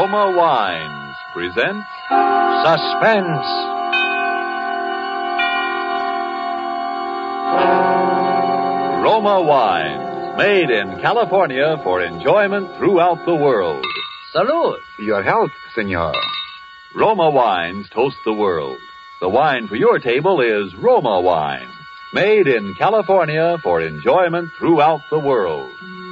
Roma Wines present Suspense. Roma Wines, made in California for enjoyment throughout the world. Salud. Your health, senor. Roma Wines toast the world. The wine for your table is Roma Wine, made in California for enjoyment throughout the world.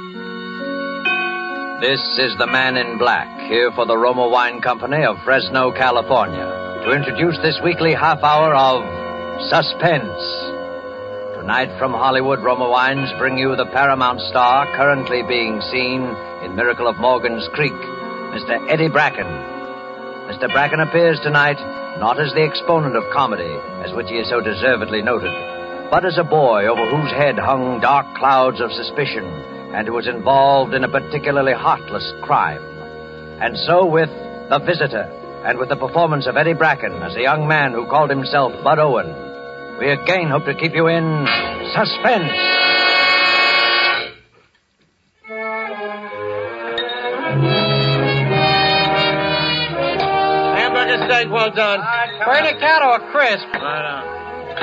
This is the Man in Black, here for the Roma Wine Company of Fresno, California, to introduce this weekly half hour of Suspense. Tonight from Hollywood, Roma Wines bring you the Paramount star currently being seen in Miracle of Morgan's Creek, Mr. Eddie Bracken. Mr. Bracken appears tonight not as the exponent of comedy, as which he is so deservedly noted, but as a boy over whose head hung dark clouds of suspicion and who was involved in a particularly heartless crime. And so with The Visitor, and with the performance of Eddie Bracken as a young man who called himself Bud Owen, we again hope to keep you in suspense. Hamburger steak, well done. Burn a cat or a crisp. Right on.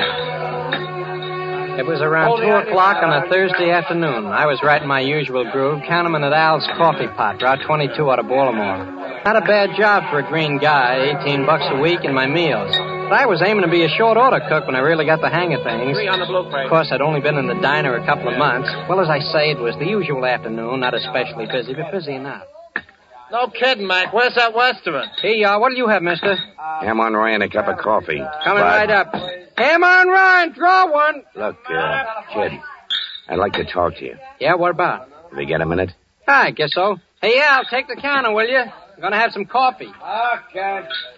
It was around 2 o'clock on a Thursday afternoon. I was right in my usual groove, counterman at Al's Coffee Pot, Route 22 out of Baltimore. Not a bad job for a green guy, $18 a week in my meals. But I was aiming to be a short order cook when I really got the hang of things. On the blue plate. Of course, I'd only been in the diner a couple of months. Well, as I say, it was the usual afternoon, not especially busy, but busy enough. No kidding, Mike. Where's that restaurant? Hey, what'll you have, mister? Ham on rye and a cup of coffee. Coming Bud. right up. Ham on Ryan, draw one. Look, kid, I'd like to talk to you. Yeah, what about? Have you got a minute? I guess so. Hey, Al, take the counter, will you? I'm going to have some coffee. Okay.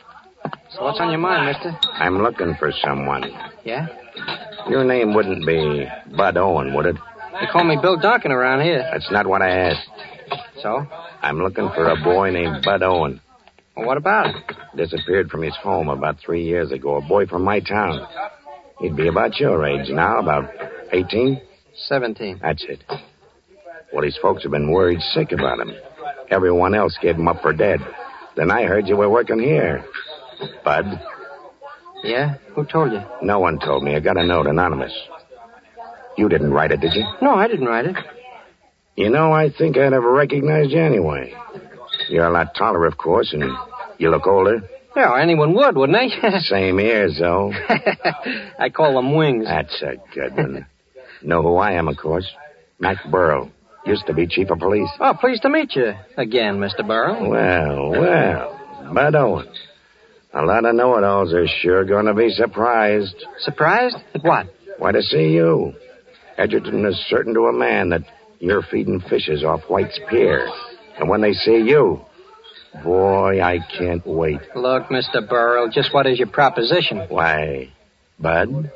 So what's on your mind, mister? I'm looking for someone. Yeah? Your name wouldn't be Bud Owen, would it? They call me Bill Duncan around here. That's not what I asked. So? I'm looking for a boy named Bud Owen. Well, what about it? Disappeared from his home about 3 years ago. A boy from my town. He'd be about your age now, about 18? 17. That's it. Well, his folks have been worried sick about him. Everyone else gave him up for dead. Then I heard you were working here. Bud? Yeah? Who told you? No one told me. I got a note, anonymous. You didn't write it, did you? No, I didn't write it. You know, I think I'd have recognized you anyway. You're a lot taller, of course, and you look older. Yeah, anyone would, wouldn't they? Same ears, though. I call them wings. That's a good one. Know who I am, of course. Mac Burrell. Used to be chief of police. Oh, pleased to meet you again, Mr. Burrow. Well, Bud Owen. A lot of know-it-alls are sure going to be surprised. Surprised? At what? Why, to see you. Edgerton is certain to a man that you're feeding fishes off White's Pier. And when they see you, boy, I can't wait. Look, Mr. Burrell, just what is your proposition? Why, Bud,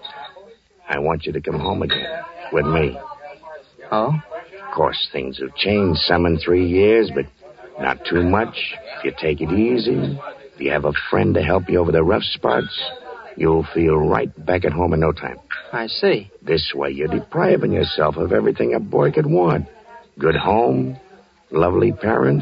I want you to come home again with me. Oh? Of course, things have changed some in 3 years, but not too much. If you take it easy, if you have a friend to help you over the rough spots, you'll feel right back at home in no time. I see. This way, you're depriving yourself of everything a boy could want. Good home, lovely parents.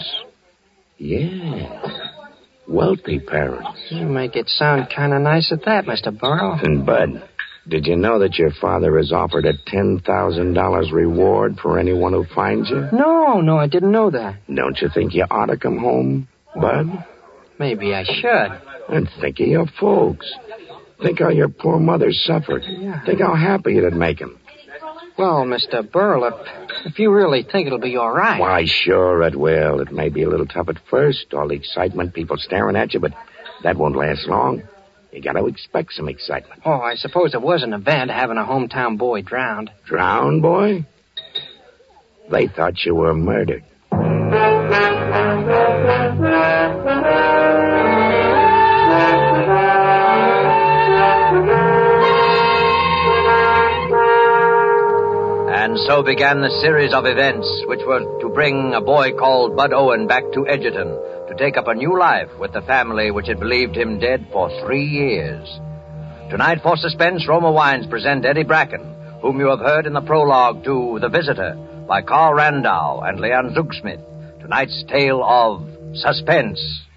Yeah, wealthy parents. You make it sound kind of nice at that, Mr. Burrow. And, Bud, did you know that your father has offered a $10,000 reward for anyone who finds you? No, I didn't know that. Don't you think you ought to come home, Bud? Maybe I should. And think of your folks. Think how your poor mother suffered. Yeah. Think how happy it'd make him. Well, Mr. Burrell, if you really think it'll be all right. Why, sure it will. It may be a little tough at first, all the excitement, people staring at you, but that won't last long. You got to expect some excitement. Oh, I suppose it was an event having a hometown boy drowned. Drowned, boy? They thought you were murdered. And so began the series of events which were to bring a boy called Bud Owen back to Edgerton to take up a new life with the family which had believed him dead for 3 years. Tonight, for Suspense, Roma Wines present Eddie Bracken, whom you have heard in the prologue to The Visitor by Carl Randau and Leon Zugschmidt. Tonight's tale of suspense.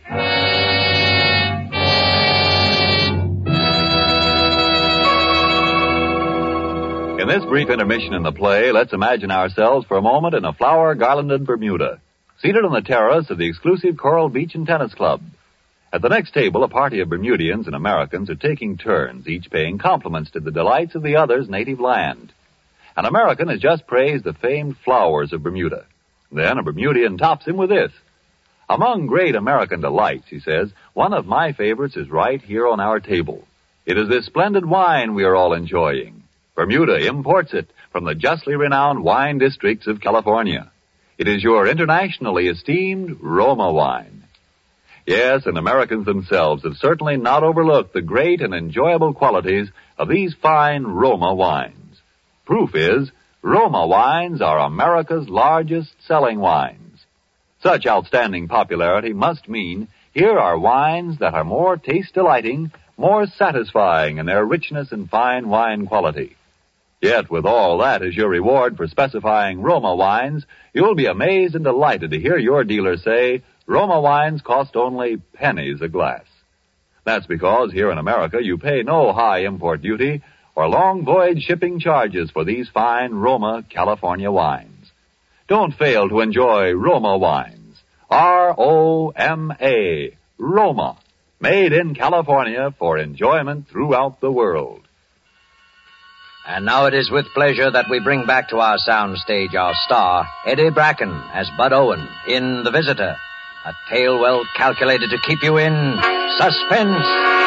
In this brief intermission in the play, let's imagine ourselves for a moment in a flower-garlanded Bermuda, seated on the terrace of the exclusive Coral Beach and Tennis Club. At the next table, a party of Bermudians and Americans are taking turns, each paying compliments to the delights of the other's native land. An American has just praised the famed flowers of Bermuda. Then a Bermudian tops him with this. Among great American delights, he says, one of my favorites is right here on our table. It is this splendid wine we are all enjoying. Bermuda imports it from the justly renowned wine districts of California. It is your internationally esteemed Roma wine. Yes, and Americans themselves have certainly not overlooked the great and enjoyable qualities of these fine Roma wines. Proof is, Roma wines are America's largest selling wines. Such outstanding popularity must mean here are wines that are more taste-delighting, more satisfying in their richness and fine wine quality. Yet, with all that as your reward for specifying Roma wines, you'll be amazed and delighted to hear your dealer say, Roma wines cost only pennies a glass. That's because here in America you pay no high import duty or long voyage shipping charges for these fine Roma California wines. Don't fail to enjoy Roma wines. R-O-M-A, Roma, made in California for enjoyment throughout the world. And now it is with pleasure that we bring back to our soundstage our star, Eddie Bracken, as Bud Owen in The Visitor, a tale well calculated to keep you in suspense.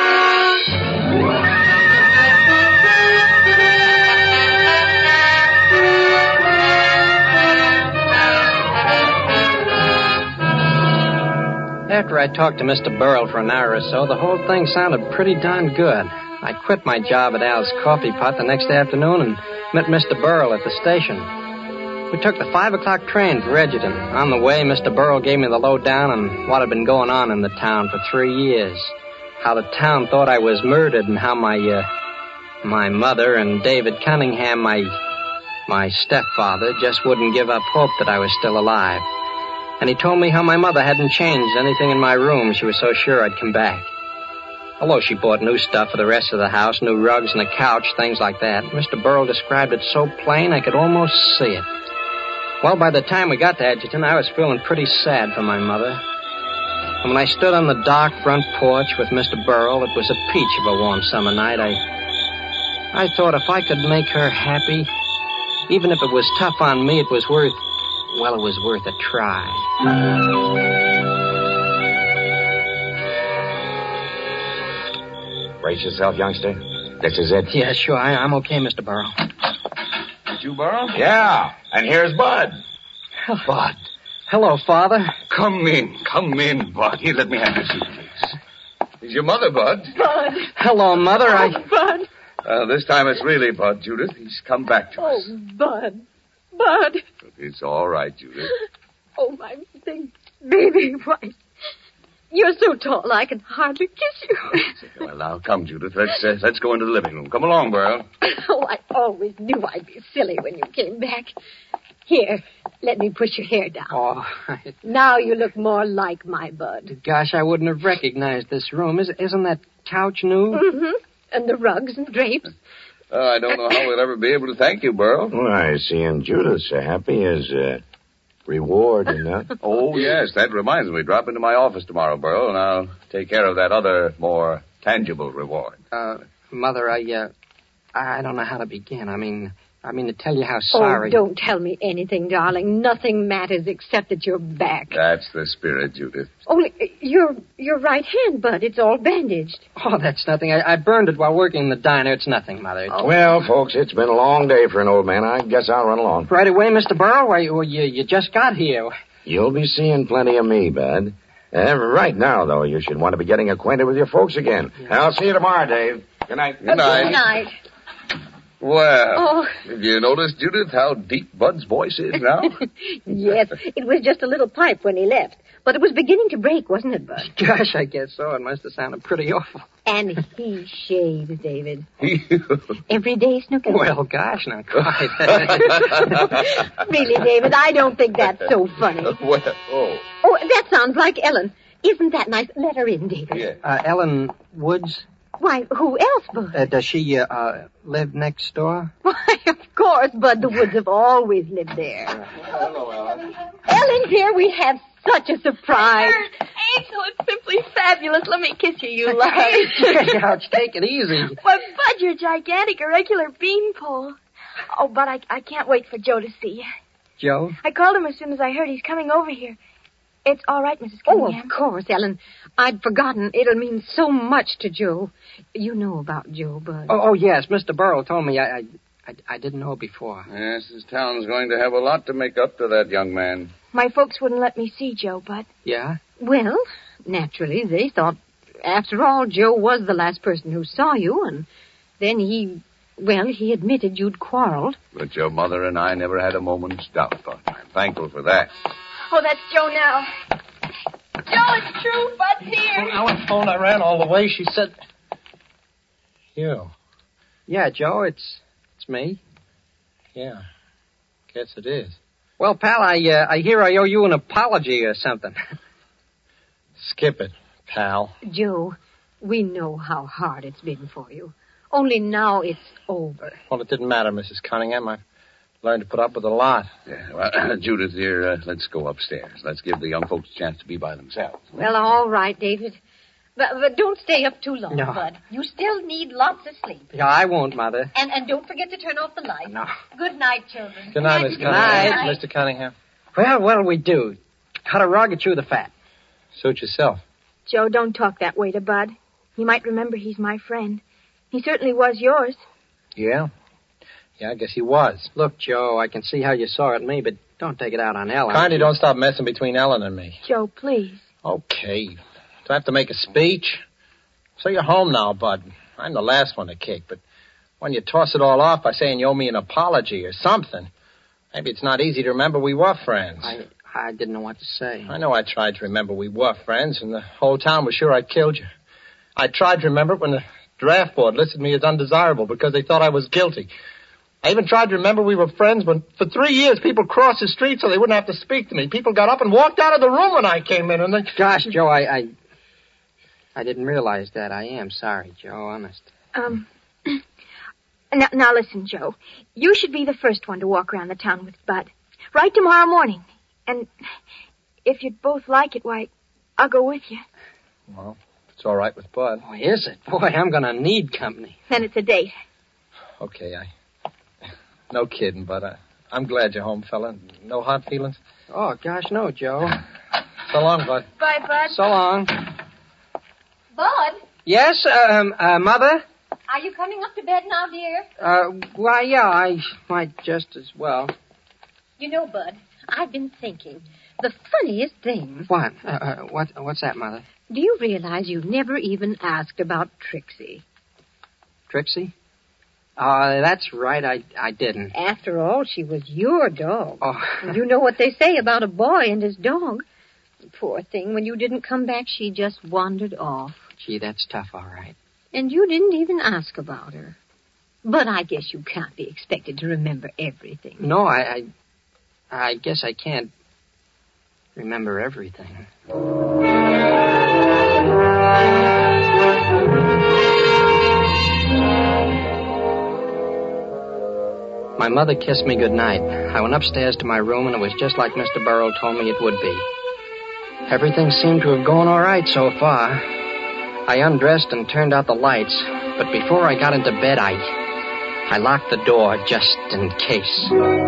After I talked to Mr. Burrell for an hour or so, the whole thing sounded pretty darn good. I quit my job at Al's Coffee Pot the next afternoon and met Mr. Burrell at the station. We took the 5 o'clock train for Edgerton. On the way, Mr. Burrell gave me the lowdown on what had been going on in the town for 3 years. How the town thought I was murdered and how my mother and David Cunningham, my stepfather, just wouldn't give up hope that I was still alive. And he told me how my mother hadn't changed anything in my room. She was so sure I'd come back. Although she bought new stuff for the rest of the house, new rugs and a couch, things like that. Mr. Burrell described it so plain I could almost see it. Well, by the time we got to Edgerton, I was feeling pretty sad for my mother. And when I stood on the dark front porch with Mr. Burrell, it was a peach of a warm summer night. I thought if I could make her happy, even if it was tough on me, it was worth a try. Brace yourself, youngster. This is it. Yeah, sure. I'm okay, Mr. Burrell. Did you, Burrell? Yeah, and here's Bud. Bud. Hello, Father. Come in, Bud. Here, let me have your suitcase. Is your mother, Bud? Bud. Hello, Mother. Bud. This time it's really Bud, Judith. He's come back to us. Oh, Bud. Bud. It's all right, Judith. Oh, my big baby. Why, you're so tall I can hardly kiss you. Well, now, come, Judith. Let's go into the living room. Come along, Burrell. Oh, I always knew I'd be silly when you came back. Here, let me push your hair down. Oh, Now you look more like my Bud. gosh, I wouldn't have recognized this room. Isn't that couch new? Mm-hmm. And the rugs and drapes. I don't know how we'll ever be able to thank you, Burrell. Why, seeing Judith so happy is reward enough. Oh, yes. That reminds me. Drop into my office tomorrow, Burrell, and I'll take care of that other, more tangible reward. Mother, I don't know how to begin. I mean to tell you how sorry. Oh, don't tell me anything, darling. Nothing matters except that you're back. That's the spirit, Judith. Only, your right hand, Bud, it's all bandaged. Oh, that's nothing. I burned it while working in the diner. It's nothing, Mother. Well, folks, it's been a long day for an old man. I guess I'll run along. Right away, Mr. Burrell? Why, you just got here. You'll be seeing plenty of me, Bud. Right now, though, you should want to be getting acquainted with your folks again. I'll see you tomorrow, Dave. Good night. Good night. Good night. Well, have you noticed, Judith, how deep Bud's voice is now? Yes, it was just a little pipe when he left. But it was beginning to break, wasn't it, Bud? Gosh, I guess so. It must have sounded pretty awful. And he shaves, David. Every day, Snooker? Well, gosh, not quite. Really, David, I don't think that's so funny. Oh, Oh, that sounds like Ellen. Isn't that nice? Let her in, David. Yeah. Ellen Woods? Why, who else, Bud? Does she, live next door? Why, of course, Bud. The Woods have always lived there. Hello, Ellen. Ellen, here we have such a surprise. Angel, it's simply fabulous. Let me kiss you, you love. Ouch, take it easy. Why, Bud, you're gigantic, a regular beanpole. Oh, Bud, I can't wait for Joe to see you. Joe? I called him as soon as I heard he's coming over here. It's all right, Mrs. Cunningham. Oh, of course, Ellen. I'd forgotten. It'll mean so much to Joe. You know about Joe, Bud. Oh, yes. Mr. Burrell told me. I didn't know before. Yes, this town's going to have a lot to make up to that young man. My folks wouldn't let me see Joe, Bud. Yeah? Well, naturally, they thought, after all, Joe was the last person who saw you, and then he admitted you'd quarreled. But your mother and I never had a moment's doubt, Bud. I'm thankful for that. Oh, that's Joe now. Joe, it's true. Bud's here. I went phone. I ran all the way. She said, you. Yeah, Joe, it's me. Yeah. Guess it is. Well, pal, I hear I owe you an apology or something. Skip it, pal. Joe, we know how hard it's been for you. Only now it's over. Well, it didn't matter, Mrs. Cunningham. I've learned to put up with a lot. Yeah, well, Judith, dear, let's go upstairs. Let's give the young folks a chance to be by themselves. Well, all right, David. But don't stay up too long, No. Bud. You still need lots of sleep. Yeah, I won't, Mother. And don't forget to turn off the lights. No. Good night, children. Good night, Miss Good night. Cunningham. Mr. Cunningham. Well, what'll we do? Cut a rug or chew the fat? Suit yourself. Joe, don't talk that way to Bud. He might remember he's my friend. He certainly was yours. Yeah? Yeah, I guess he was. Look, Joe, I can see how you saw at me, but don't take it out on Ellen. Kindly don't stop messing between Ellen and me. Joe, please. Okay. Do I have to make a speech? So you're home now, Bud. I'm the last one to kick, but when you toss it all off by saying you owe me an apology or something, maybe it's not easy to remember we were friends. I didn't know what to say. I know I tried to remember we were friends, and the whole town was sure I'd killed you. I tried to remember it when the draft board listed me as undesirable because they thought I was guilty. I even tried to remember we were friends when, for 3 years, people crossed the street so they wouldn't have to speak to me. People got up and walked out of the room when I came in, and they... Gosh, Joe, I didn't realize that. I am sorry, Joe, honest. Now listen, Joe. You should be the first one to walk around the town with Bud. Right tomorrow morning. And if you'd both like it, why, I'll go with you. Well, it's all right with Bud. Oh, is it? Boy, I'm going to need company. Then it's a date. Okay, no kidding, but I'm glad you're home, fella. No hard feelings? Oh, gosh, no, Joe. So long, Bud. Bye, Bud. So long. Bud, Yes, Mother? are you coming up to bed now, dear? Why, yeah, I might just as well. You know, Bud, I've been thinking. The funniest thing. What? What's that, Mother? Do you realize you never even asked about Trixie? Trixie? That's right, I didn't. After all, she was your dog. Oh. And you know what they say about a boy and his dog. Poor thing, when you didn't come back, she just wandered off. Gee, that's tough, all right. And you didn't even ask about her. But I guess you can't be expected to remember everything. No, I guess I can't remember everything. My mother kissed me goodnight. I went upstairs to my room, and it was just like Mr. Burrell told me it would be. Everything seemed to have gone all right so far. I undressed and turned out the lights, but before I got into bed, I locked the door just in case.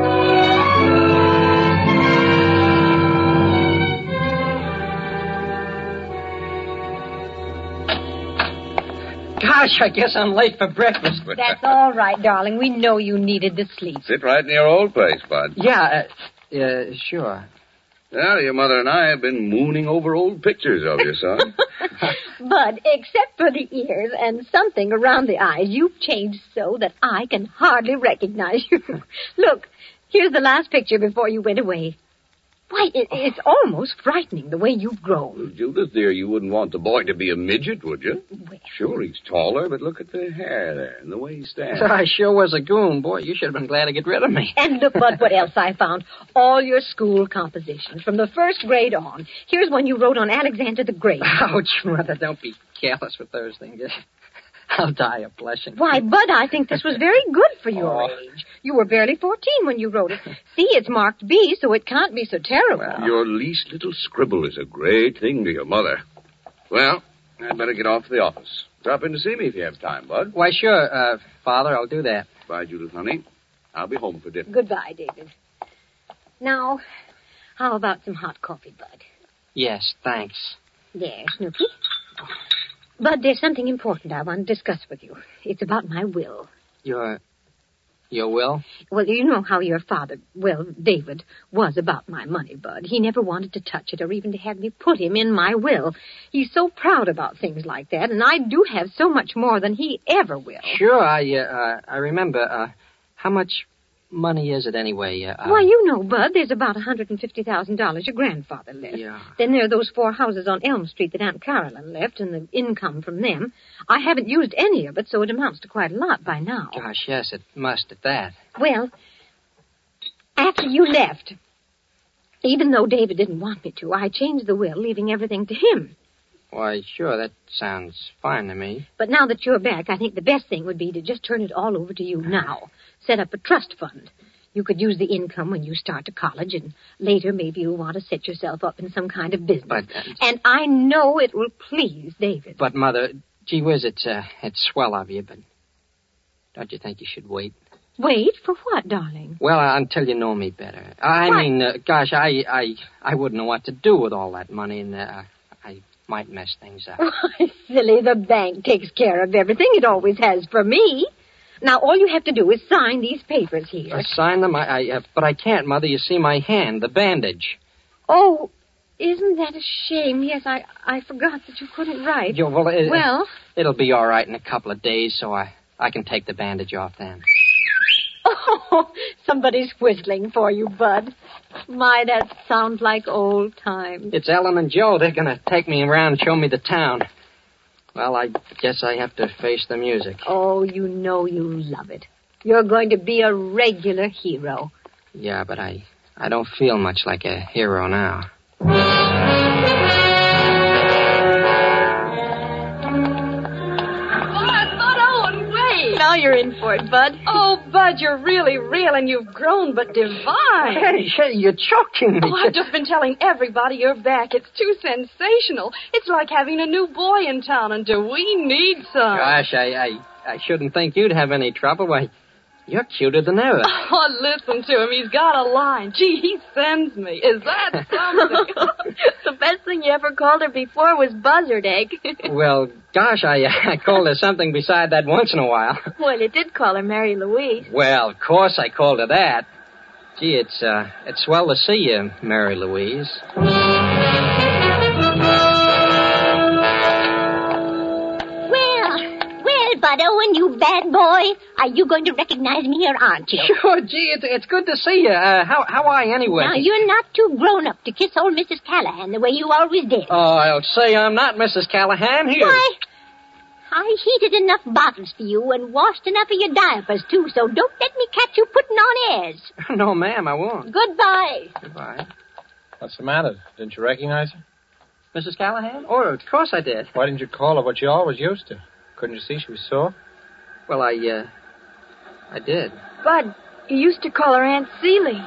Gosh, I guess I'm late for breakfast. That's all right, darling. We know you needed the sleep. Sit right in your old place, Bud. Yeah, sure. Well, your mother and I have been mooning over old pictures of you, son. Bud, except for the ears and something around the eyes, you've changed so that I can hardly recognize you. Look, here's the last picture before you went away. Why, it's almost frightening the way you've grown. Well, Judith, dear, you wouldn't want the boy to be a midget, would you? Well, Sure, he's taller, but look at the hair there and the way he stands. I sure was a goon. Boy, you should have been glad to get rid of me. and look, Bud, what else I found. All your school compositions, from the first grade on. Here's one you wrote on Alexander the Great. Ouch, Mother, don't be careless with those things. I'll die of blushing. Why, Bud, I think this was very good for your age. You were barely 14 when you wrote it. See, it's marked B, so it can't be so terrible. Your least little scribble is a great thing to your mother. Well, I'd better get off to the office. Drop in to see me if you have time, Bud. Why, sure, Father, I'll do that. Bye, Judith, honey. I'll be home for dinner. Goodbye, David. Now, how about some hot coffee, Bud? Yes, thanks. There, Snoopy. Bud, there's something important I want to discuss with you. It's about my will. Your will? Well, you know how your father, David, was about my money, Bud. He never wanted to touch it or even to have me put him in my will. He's so proud about things like that, and I do have so much more than he ever will. Sure, I remember. How much money is it anyway? Why, you know, Bud, there's about $150,000 your grandfather left. Yeah. Then there are those 4 houses on Elm Street that Aunt Carolyn left and the income from them. I haven't used any of it, so it amounts to quite a lot by now. Gosh, yes, it must at that. Well, after you left, even though David didn't want me to, I changed the will, leaving everything to him. Why, sure, that sounds fine to me. But now that you're back, I think the best thing would be to just turn it all over to you now. Set up a trust fund. You could use the income when you start to college, and later maybe you'll want to set yourself up in some kind of business. But, and I know it will please David. But, Mother, gee whiz, it's swell of you, but don't you think you should wait? Wait? For what, darling? Well, until you know me better. I mean, gosh, I wouldn't know what to do with all that money, and I might mess things up. Why, silly, the bank takes care of everything. It always has for me. Now, all you have to do is sign these papers here. Sign them? But I can't, Mother. You see my hand, the bandage. Oh, isn't that a shame? Yes, I forgot that you couldn't write. Well, it'll be all right in a couple of days, so I can take the bandage off then. Oh, somebody's whistling for you, Bud. My, that sounds like old times. It's Ellen and Joe. They're going to take me around and show me the town. Well, I guess I have to face the music. Oh, you know you love it. You're going to be a regular hero. Yeah, but I don't feel much like a hero now. Now you're in for it, Bud. Oh, Bud, you're really real and you've grown but divine. Hey, you're choking me. Oh, I've just been telling everybody you're back. It's too sensational. It's like having a new boy in town, and do we need some? Gosh, I shouldn't think you'd have any trouble. Why, you're cuter than ever. Oh, listen to him. He's got a line. Gee, he sends me. Is that something? The best thing you ever called her before was buzzard egg. Well, gosh, I called her something beside that once in a while. Well, you did call her Mary Louise. Well, of course I called her that. Gee, it's swell to see you, Mary Louise. Bud Owen, you bad boy. Are you going to recognize me here, aren't you? Sure, gee, it's good to see you. How are you anyway? Now, you're not too grown up to kiss old Mrs. Callahan the way you always did. Oh, I'll say I'm not Mrs. Callahan. Here. Why, I heated enough bottles for you and washed enough of your diapers, too, so don't let me catch you putting on airs. No, ma'am, I won't. Goodbye. Goodbye. What's the matter? Didn't you recognize her? Mrs. Callahan? Oh, of course I did. Why didn't you call her what you always used to? Couldn't you see she was sore? Well, I did. Bud, you used to call her Aunt Celie.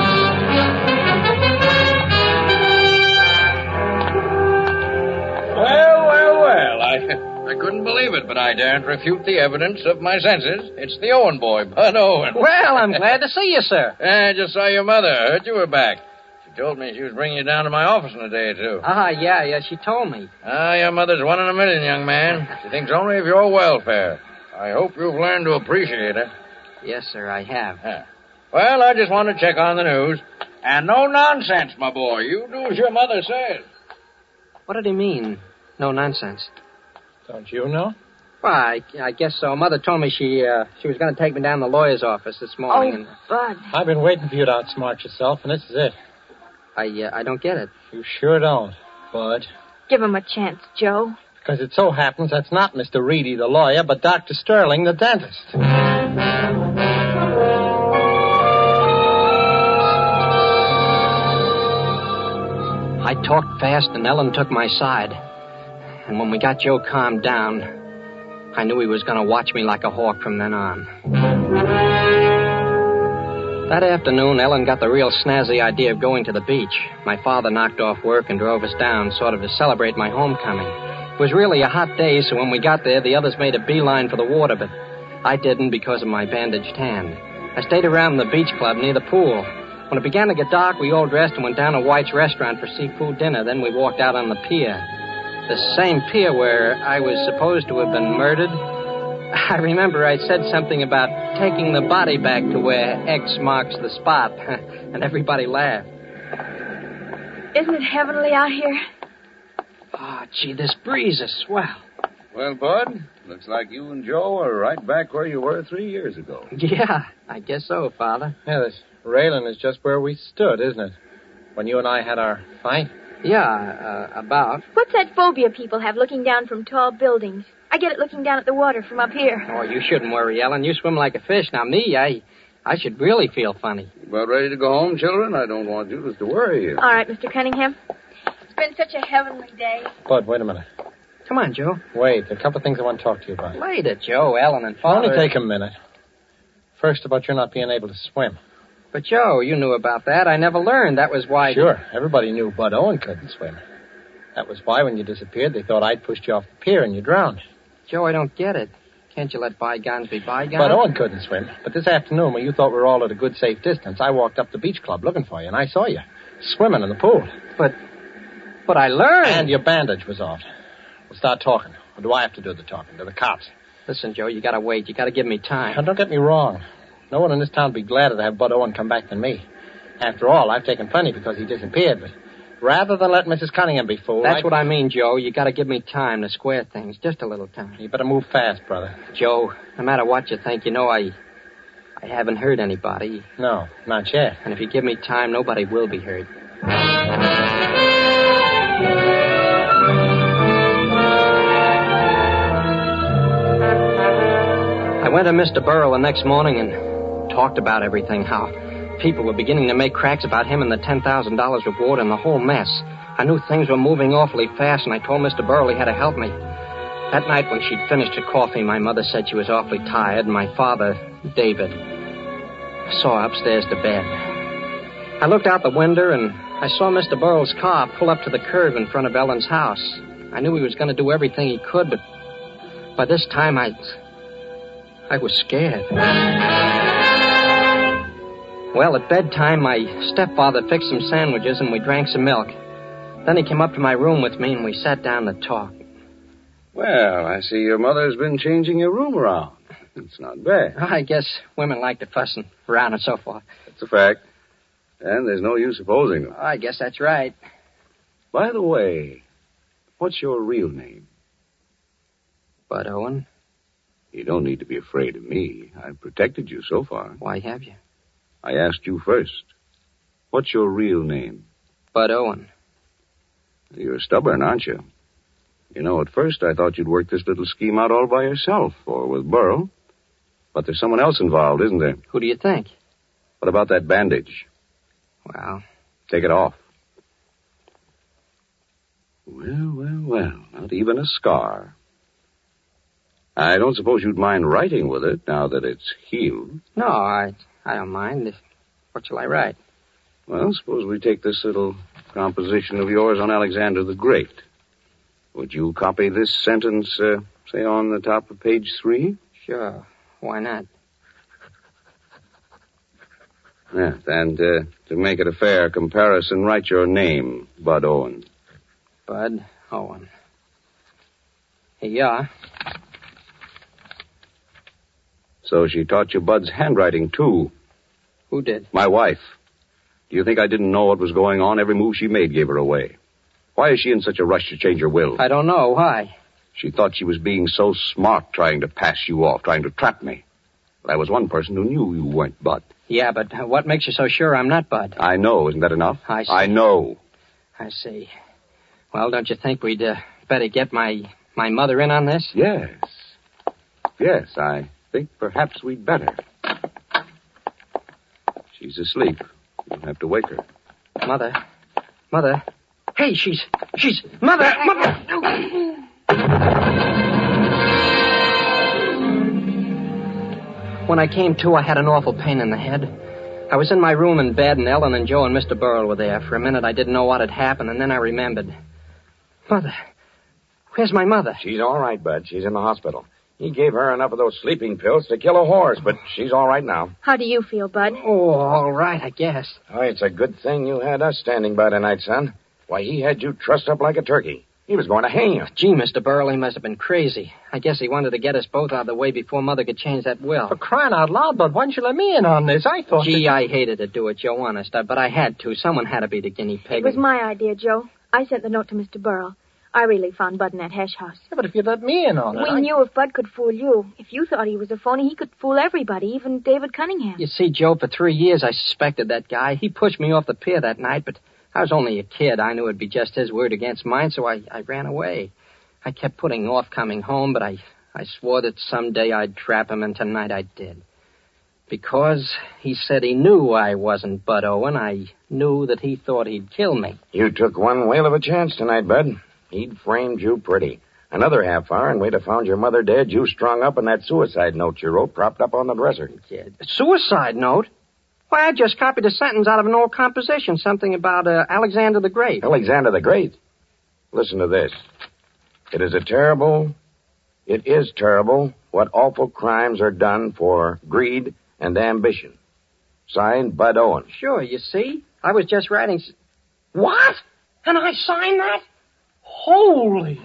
Well, I couldn't believe it, but I daren't refute the evidence of my senses. It's the Owen boy, Bud Owen. Well, I'm glad to see you, sir. I just saw your mother. Heard you were back. She told me she was bringing you down to my office in a day or two. Yeah, she told me. Your mother's one in a million, young man. She thinks only of your welfare. I hope you've learned to appreciate her. Yes, sir, I have. Well, I just want to check on the news. And no nonsense, my boy. You do as your mother says. What did he mean, no nonsense? Don't you know? Well, I guess so. Mother told me she was going to take me down to the lawyer's office this morning. Oh, Bud. I've been waiting for you to outsmart yourself, and this is it. I don't get it. You sure don't, Bud. Give him a chance, Joe. Because it so happens that's not Mr. Reedy, the lawyer, but Dr. Sterling, the dentist. I talked fast, and Ellen took my side. And when we got Joe calmed down, I knew he was going to watch me like a hawk from then on. That afternoon, Ellen got the real snazzy idea of going to the beach. My father knocked off work and drove us down, sort of to celebrate my homecoming. It was really a hot day, so when we got there, the others made a beeline for the water, but I didn't because of my bandaged hand. I stayed around the beach club near the pool. When it began to get dark, we all dressed and went down to White's restaurant for seafood dinner. Then we walked out on the pier. The same pier where I was supposed to have been murdered. I remember I said something about taking the body back to where X marks the spot, and everybody laughed. Isn't it heavenly out here? Oh, gee, this breeze is swell. Well, Bud, looks like you and Joe are right back where you were 3 years ago. Yeah, I guess so, Father. Yeah, this railing is just where we stood, isn't it? When you and I had our fight. Yeah, about. What's that phobia people have looking down from tall buildings? I get it looking down at the water from up here. Oh, you shouldn't worry, Ellen. You swim like a fish. Now, me, I should really feel funny. About ready to go home, children? I don't want Judith to worry you. All right, Mr. Cunningham. It's been such a heavenly day. Bud, wait a minute. Come on, Joe. Wait, there are a couple of things I want to talk to you about. Later, Joe, Ellen, and Father. Only take a minute. First, about your not being able to swim. But, Joe, you knew about that. I never learned. That was why... Sure. Everybody knew Bud Owen couldn't swim. That was why, when you disappeared, they thought I'd pushed you off the pier and you drowned. Joe, I don't get it. Can't you let bygones be bygones? Bud Owen couldn't swim. But this afternoon, when you thought we were all at a good, safe distance, I walked up the beach club looking for you, and I saw you swimming in the pool. But I learned... And your bandage was off. We'll start talking. Or do I have to do the talking? To the cops? Listen, Joe, you gotta wait. You gotta give me time. Now, don't get me wrong. No one in this town would be gladder to have Bud Owen come back than me. After all, I've taken plenty because he disappeared, but rather than let Mrs. Cunningham be fooled... That's what I mean, Joe. You gotta give me time to square things. Just a little time. You better move fast, brother. Joe, no matter what you think, you know I haven't hurt anybody. No, not yet. And if you give me time, nobody will be hurt. I went to Mr. Burrell the next morning and talked about everything, how people were beginning to make cracks about him and the $10,000 reward and the whole mess. I knew things were moving awfully fast, and I told Mr. Burrell he had to help me. That night when she'd finished her coffee, my mother said she was awfully tired, and my father, David, saw her upstairs to bed. I looked out the window, and I saw Mr. Burrell's car pull up to the curb in front of Ellen's house. I knew he was going to do everything he could, but by this time I was scared. Well, at bedtime, my stepfather fixed some sandwiches and we drank some milk. Then he came up to my room with me and we sat down to talk. Well, I see your mother's been changing your room around. It's not bad. I guess women like to fuss around and so forth. That's a fact. And there's no use opposing them. I guess that's right. By the way, what's your real name? Bud Owen. You don't need to be afraid of me. I've protected you so far. Why have you? I asked you first. What's your real name? Bud Owen. You're stubborn, aren't you? You know, at first I thought you'd work this little scheme out all by yourself, or with Burrell. But there's someone else involved, isn't there? Who do you think? What about that bandage? Well... Take it off. Well, not even a scar. I don't suppose you'd mind writing with it now that it's healed. No, I don't mind. What shall I write? Well, suppose we take this little composition of yours on Alexander the Great. Would you copy this sentence, say, on the top of page 3? Sure. Why not? Yeah, and to make it a fair comparison, write your name, Bud Owen. Bud Owen. Here you are. So she taught you Bud's handwriting, too. Who did? My wife. Do you think I didn't know what was going on? Every move she made gave her away. Why is she in such a rush to change her will? I don't know. Why? She thought she was being so smart trying to pass you off, trying to trap me. But I was one person who knew you weren't Bud. Yeah, but what makes you so sure I'm not Bud? I know. Isn't that enough? I see. I know. I see. Well, don't you think we'd better get my mother in on this? Yes. Yes, I think perhaps we'd better. She's asleep. You'll have to wake her. Mother. Hey, she's... Mother! When I came to, I had an awful pain in the head. I was in my room in bed, and Ellen and Joe and Mr. Burrell were there. For a minute, I didn't know what had happened, and then I remembered. Mother. Where's my mother? She's all right, Bud. She's in the hospital. He gave her enough of those sleeping pills to kill a horse, but she's all right now. How do you feel, Bud? Oh, all right, I guess. Oh, it's a good thing you had us standing by tonight, son. Why, he had you trussed up like a turkey. He was going to hang you. Gee, Mr. Burrell, he must have been crazy. I guess he wanted to get us both out of the way before Mother could change that will. For crying out loud, Bud, why didn't you let me in on this? I thought... Gee, I hated to do it, Joe, honest. But I had to. Someone had to be the guinea pig. It was my idea, Joe. I sent the note to Mr. Burrell. I really found Bud in that hash house. Yeah, but if you let me in on it... We knew if Bud could fool you. If you thought he was a phony, he could fool everybody, even David Cunningham. You see, Joe, for 3 years I suspected that guy. He pushed me off the pier that night, but I was only a kid. I knew it'd be just his word against mine, so I ran away. I kept putting off coming home, but I swore that someday I'd trap him, and tonight I did. Because he said he knew I wasn't Bud Owen, I knew that he thought he'd kill me. You took one whale of a chance tonight, Bud. He'd framed you pretty. Another half hour, and we'd have found your mother dead, you strung up, and that suicide note you wrote propped up on the dresser. Yeah, a suicide note? Why, I just copied a sentence out of an old composition, something about Alexander the Great. Alexander the Great? Listen to this. It is terrible what awful crimes are done for greed and ambition. Signed, Bud Owen. Sure, you see? I was just writing... What? And I signed that? Holy...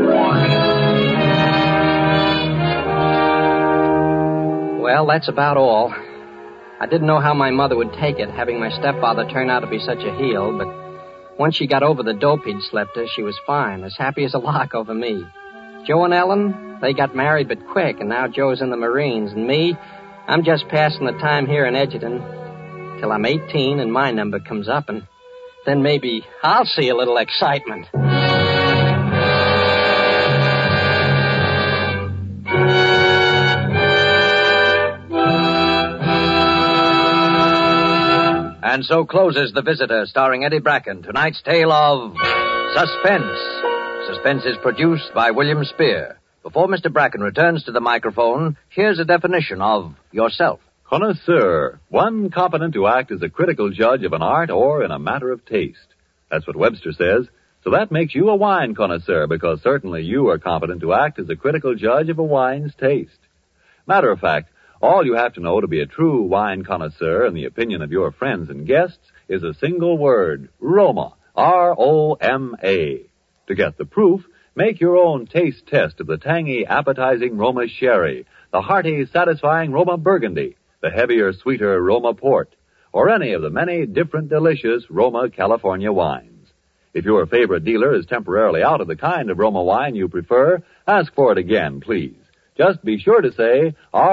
Well, that's about all. I didn't know how my mother would take it, having my stepfather turn out to be such a heel, but once she got over the dope he'd slept her, she was fine, as happy as a lark over me. Joe and Ellen, they got married but quick, and now Joe's in the Marines, and me, I'm just passing the time here in Edgerton till I'm 18 and my number comes up, and then maybe I'll see a little excitement. And so closes The Visitor, starring Eddie Bracken, tonight's tale of Suspense. Suspense is produced by William Spear. Before Mr. Bracken returns to the microphone, here's a definition of yourself. Connoisseur, one competent to act as a critical judge of an art or in a matter of taste. That's what Webster says. So that makes you a wine connoisseur, because certainly you are competent to act as a critical judge of a wine's taste. Matter of fact, all you have to know to be a true wine connoisseur in the opinion of your friends and guests is a single word, Roma, R-O-M-A. To get the proof, make your own taste test of the tangy, appetizing Roma Sherry, the hearty, satisfying Roma Burgundy, the heavier, sweeter Roma Port, or any of the many different delicious Roma California wines. If your favorite dealer is temporarily out of the kind of Roma wine you prefer, ask for it again, please. Just be sure to say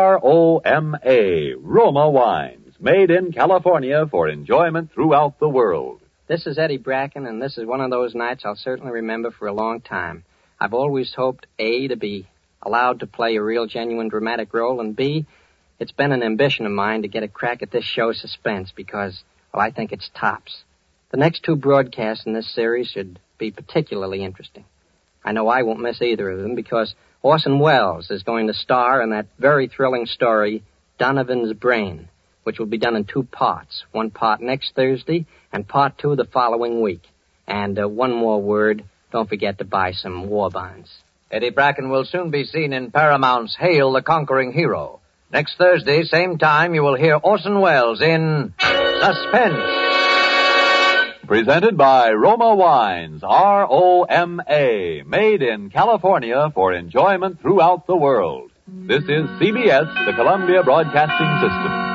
R-O-M-A, Roma Wines, made in California for enjoyment throughout the world. This is Eddie Bracken, and this is one of those nights I'll certainly remember for a long time. I've always hoped, A, to be allowed to play a real, genuine, dramatic role, and B, it's been an ambition of mine to get a crack at this show Suspense because, well, I think it's tops. The next 2 broadcasts in this series should be particularly interesting. I know I won't miss either of them because Orson Welles is going to star in that very thrilling story, Donovan's Brain, which will be done in 2 parts. 1 part next Thursday and part 2 the following week. And one more word, don't forget to buy some war bonds. Eddie Bracken will soon be seen in Paramount's Hail the Conquering Hero. Next Thursday, same time, you will hear Orson Welles in Suspense. Presented by Roma Wines, R-O-M-A, made in California for enjoyment throughout the world. This is CBS, the Columbia Broadcasting System.